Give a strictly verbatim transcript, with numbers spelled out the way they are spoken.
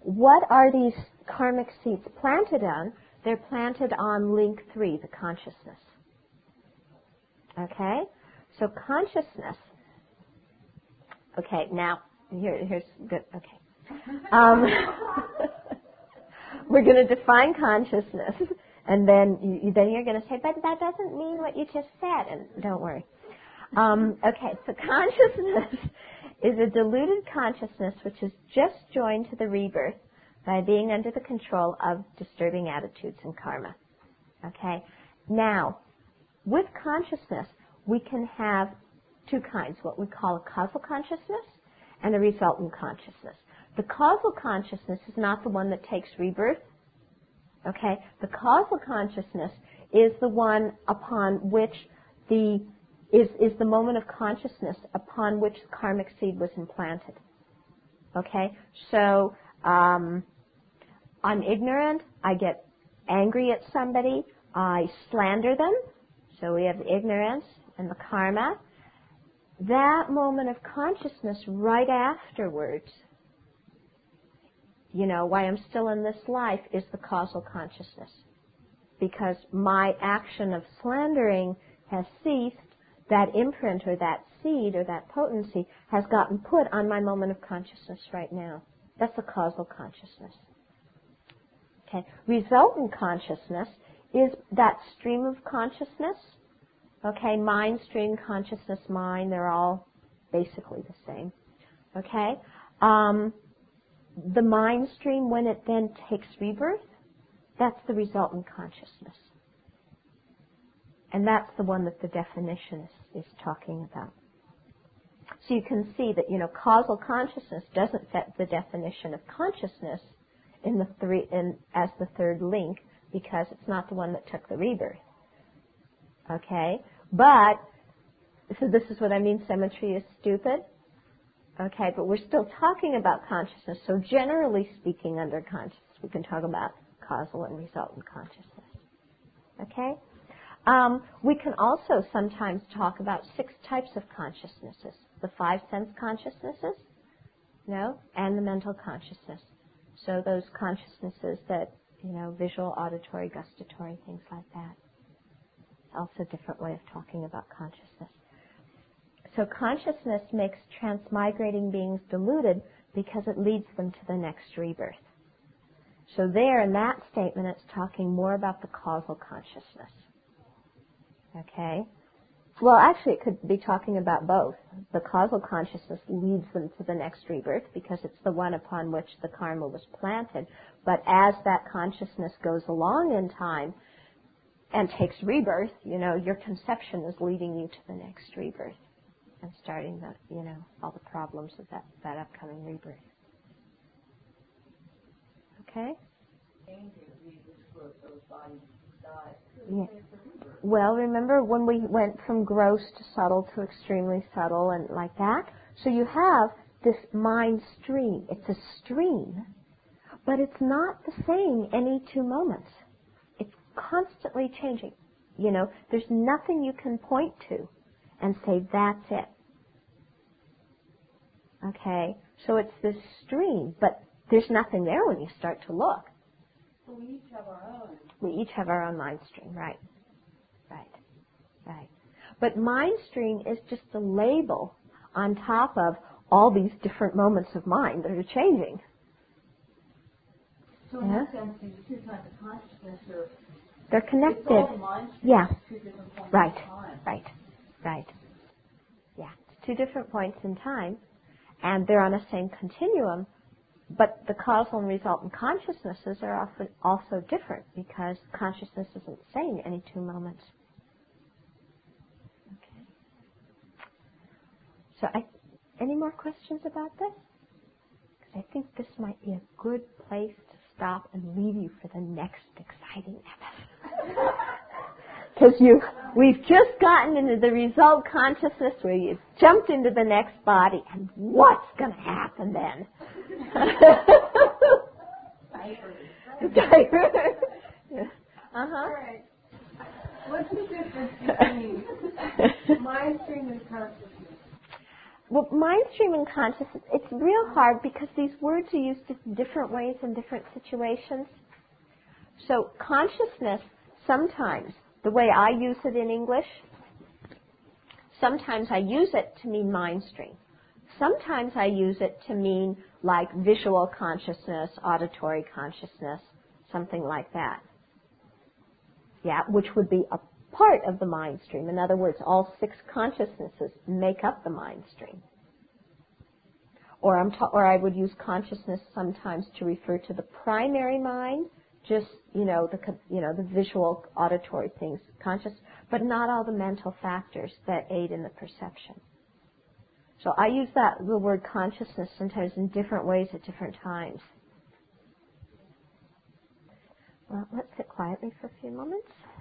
what are these karmic seeds planted on? They're planted on link three, the consciousness. Okay? So consciousness. Okay, now, here, here's good. Okay. Um, we're going to define consciousness, and then you, then you're going to say, but that doesn't mean what you just said, and don't worry. Um, okay, so consciousness is a diluted consciousness which is just joined to the rebirth by being under the control of disturbing attitudes and karma. Okay? Now, with consciousness, we can have two kinds, what we call a causal consciousness and a resultant consciousness. The causal consciousness is not the one that takes rebirth. Okay? The causal consciousness is the one upon which the is, is the moment of consciousness upon which the karmic seed was implanted. Okay? So, um, I'm ignorant, I get angry at somebody, I slander them, so we have the ignorance and the karma. That moment of consciousness right afterwards, you know, why I'm still in this life, is the causal consciousness. Because my action of slandering has ceased, that imprint or that seed or that potency has gotten put on my moment of consciousness right now. That's the causal consciousness. Okay. Resultant consciousness is that stream of consciousness. Okay, mind stream, consciousness, mind, they're all basically the same. Okay? Um, the mind stream, when it then takes rebirth, that's the resultant consciousness. And that's the one that the definition is, is talking about. So you can see that, you know, causal consciousness doesn't fit the definition of consciousness in the three, in, as the third link, because it's not the one that took the rebirth. Okay? But, so this is what I mean, symmetry is stupid. Okay, but we're still talking about consciousness, so generally speaking under consciousness, we can talk about causal and resultant consciousness. Okay? Um, we can also sometimes talk about six types of consciousnesses. The five sense consciousnesses, you know, and the mental consciousness. So those consciousnesses that, you know, visual, auditory, gustatory, things like that. Also a different way of talking about consciousness. So consciousness makes transmigrating beings deluded because it leads them to the next rebirth. So there, in that statement, it's talking more about the causal consciousness. Okay? Well, actually, it could be talking about both. The causal consciousness leads them to the next rebirth because it's the one upon which the karma was planted. But as that consciousness goes along in time and takes rebirth, you know, your conception is leading you to the next rebirth and starting the, you know, all the problems of that, that upcoming rebirth. Okay? Yeah. Well, remember when we went from gross to subtle to extremely subtle and like that? So you have this mind stream. It's a stream, but it's not the same any two moments. It's constantly changing. You know, there's nothing you can point to and say, that's it. Okay? So it's this stream, but there's nothing there when you start to look. So we each have our own. We each have our own mind stream, right. Right. Right. But mind stream is just a label on top of all these different moments of mind that are changing. So in yeah? that sense, these two kinds of consciousness are... They're connected. It's all mind stream, yeah. Two different points right. in time. Right. Right. Yeah. It's two different points in time, and they're on the same continuum. But the causal and resultant consciousnesses are often also different because consciousness isn't the same any two moments. Okay. So, I, any more questions about this? Because I think this might be a good place to stop and leave you for the next exciting episode. Because you, we've just gotten into the result consciousness where you've jumped into the next body, and what's going to happen then? uh-huh. All right. What's the difference between mind stream and consciousness? Well, mind stream and consciousness, it's real hard because these words are used in different ways in different situations. So consciousness, sometimes, the way I use it in English, sometimes I use it to mean mind stream. Sometimes I use it to mean like visual consciousness, auditory consciousness, something like that. Yeah, which would be a part of the mind stream. In other words, all six consciousnesses make up the mind stream. Or, I'm ta- or I would use consciousness sometimes to refer to the primary mind, just, you know, the, you know, the visual, auditory things, conscious, but not all the mental factors that aid in the perception. So I use that, the word consciousness sometimes in different ways at different times. Well, let's sit quietly for a few moments.